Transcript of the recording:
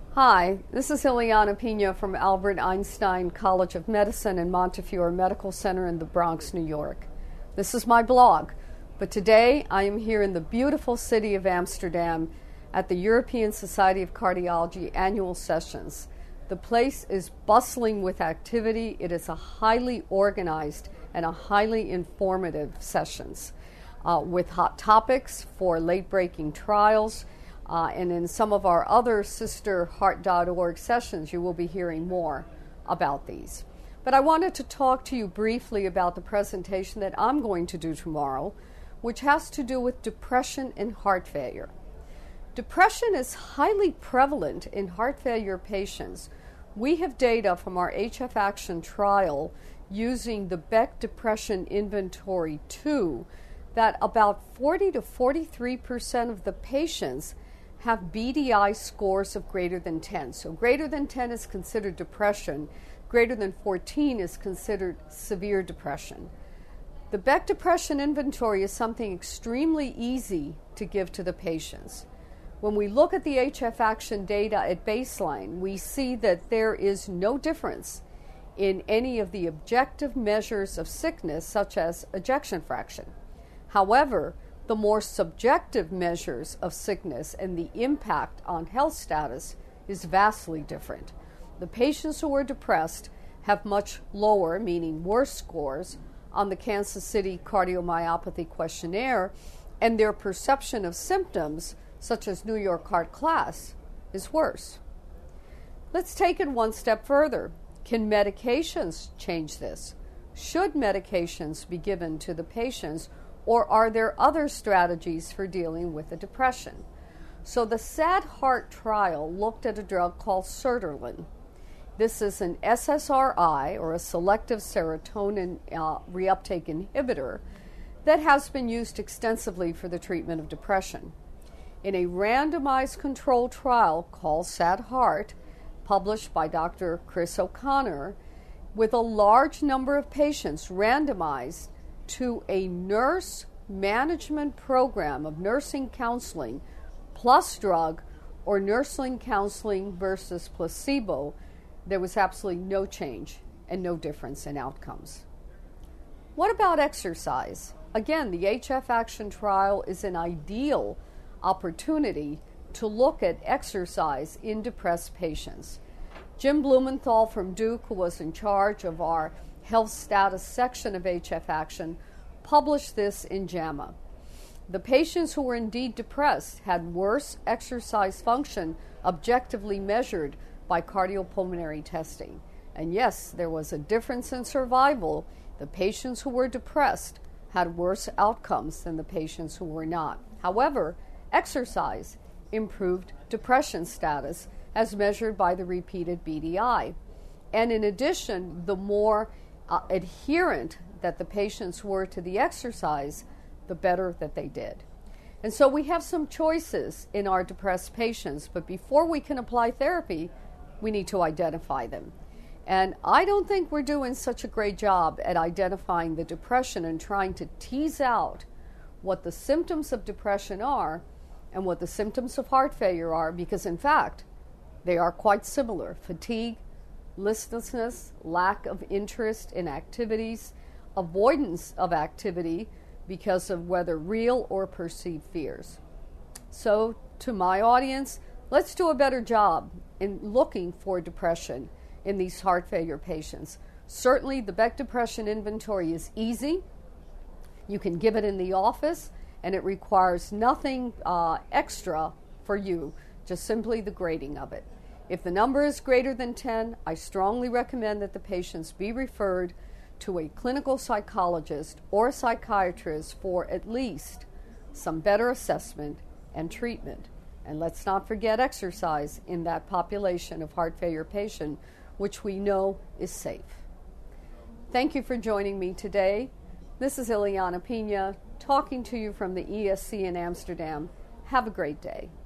Hi, this is Ileana Pina from Albert Einstein College of Medicine and Montefiore Medical Center in the Bronx, New York. This is my blog, but today I am here in the beautiful city of Amsterdam at the European Society of Cardiology annual sessions. The place is bustling with activity. It is a highly organized and a highly informative sessions with hot topics for late-breaking trials. And in some of our other sister heart.org sessions, you will be hearing more about these. But I wanted to talk to you briefly about the presentation that I'm going to do tomorrow, which has to do with depression and heart failure. Depression is highly prevalent in heart failure patients. We have data from our HF Action trial using the Beck Depression Inventory 2 that about 40 to 43% of the patients have BDI scores of greater than 10. So greater than 10 is considered depression. Greater than 14 is considered severe depression. The Beck Depression Inventory is something extremely easy to give to the patients. When we look at the HF Action data at baseline, we see that there is no difference in any of the objective measures of sickness, such as ejection fraction. However, the more subjective measures of sickness and the impact on health status is vastly different. The patients who are depressed have much lower, meaning worse scores on the Kansas City Cardiomyopathy Questionnaire, and their perception of symptoms, such as New York Heart Class, is worse. Let's take it one step further. Can medications change this? Should medications be given to the patients, or are there other strategies for dealing with the depression? So the SAD Heart trial looked at a drug called sertraline. This is an SSRI, or a selective serotonin reuptake inhibitor, that has been used extensively for the treatment of depression. In a randomized controlled trial called SAD Heart, published by Dr. Chris O'Connor, with a large number of patients randomized to a nurse management program of nursing counseling plus drug, or nursing counseling versus placebo, there was absolutely no change and no difference in outcomes. What about exercise? Again, the HF Action trial is an ideal opportunity to look at exercise in depressed patients. Jim Blumenthal from Duke, who was in charge of our health status section of HF Action, published this in JAMA. The patients who were indeed depressed had worse exercise function objectively measured by cardiopulmonary testing. And yes, there was a difference in survival. The patients who were depressed had worse outcomes than the patients who were not. However, exercise improved depression status as measured by the repeated BDI. And in addition, the more adherent that the patients were to the exercise, the better that they did. And so we have some choices in our depressed patients, but before we can apply therapy, we need to identify them. And I don't think we're doing such a great job at identifying the depression and trying to tease out what the symptoms of depression are and what the symptoms of heart failure are, because in fact, they are quite similar. Fatigue, listlessness, lack of interest in activities, avoidance of activity because of whether real or perceived fears. So, to my audience, let's do a better job in looking for depression in these heart failure patients. Certainly, the Beck Depression Inventory is easy. You can give it in the office, and it requires nothing extra for you, just simply the grading of it. If the number is greater than 10, I strongly recommend that the patients be referred to a clinical psychologist or a psychiatrist for at least some better assessment and treatment. And let's not forget exercise in that population of heart failure patient, which we know is safe. Thank you for joining me today. This is Ileana Pina talking to you from the ESC in Amsterdam. Have a great day.